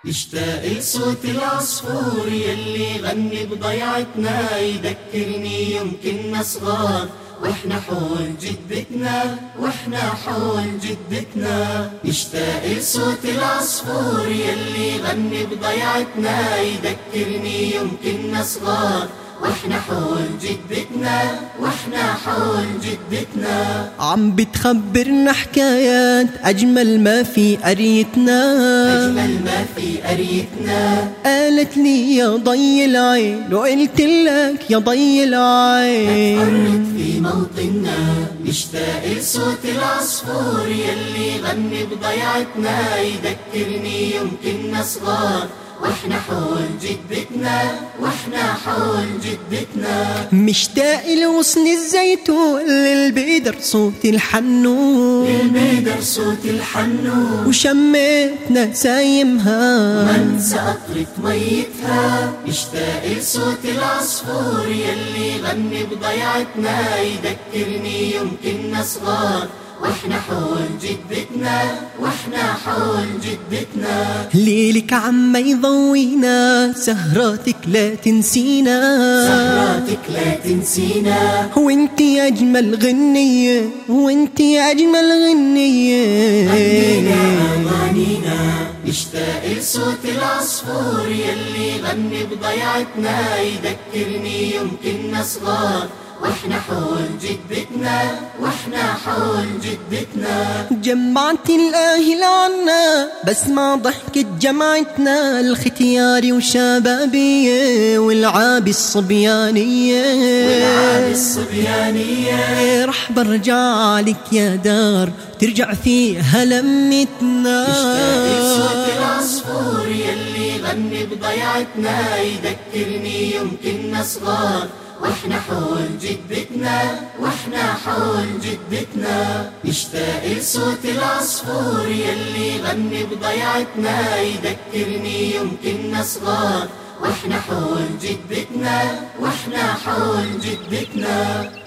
اشتاق لصوت العصفور يلي غني بضيعتنا، يذكرني يمكننا صغار واحنا حول جدتنا، واحنا حول جدتنا. اشتاق لصوت العصفور يلي غني بضيعتنا، يذكرني يمكننا صغار واحنا حول جدتنا، واحنا حول جدتنا. عم بتخبرنا حكايات أجمل ما في قريتنا، أجمل ما في قريتنا. قالت لي يا ضي العين وقلت لك يا ضي العين، اتقرت في موطننا. مشتاق لصوت العصفور يلي غني بضيعتنا، يذكرني يمكننا صغار واحنا حول جدتنا، واحنا حول جدتنا. مشتاق لغصن الزيتون للبيدر صوت الحنون، للبيدر صوت الحنون. وشميت نسايمها وانسى قطرة ميتها. مشتاق لصوت العصفور يلي غني بضيعتنا، يذكرني يمكننا صغار واحنا حول جدتنا، واحنا حول جدتنا. ليلك عما يضوينا، سهراتك لا تنسينا، سهراتك لا تنسينا. وانتي اجمل غنية، وانتي اجمل غنية. غنينا اغانينا. مشتاق لصوت العصفور يلي غني بضيعتنا، يذكرني يمكننا صغار واحنا حول جدتنا، واحنا حول جدتنا. جمعت الاهل عنا بسمع ضحكة جمعتنا، الختياري وشبابية والعاب الصبيانية، والعاب الصبيانية. رح برجع لك يا دار ترجع فيها لمتنا. اشتاق لصوت العصفور يلي غني بضيعتنا، يذكرني يمكننا صغار واحنا حول جدتنا، واحنا حول جدتنا. اشتاق لصوت العصفور يلي غني بضيعتنا، يذكرني يمكننا صغار واحنا حول جدتنا، واحنا حول جدتنا.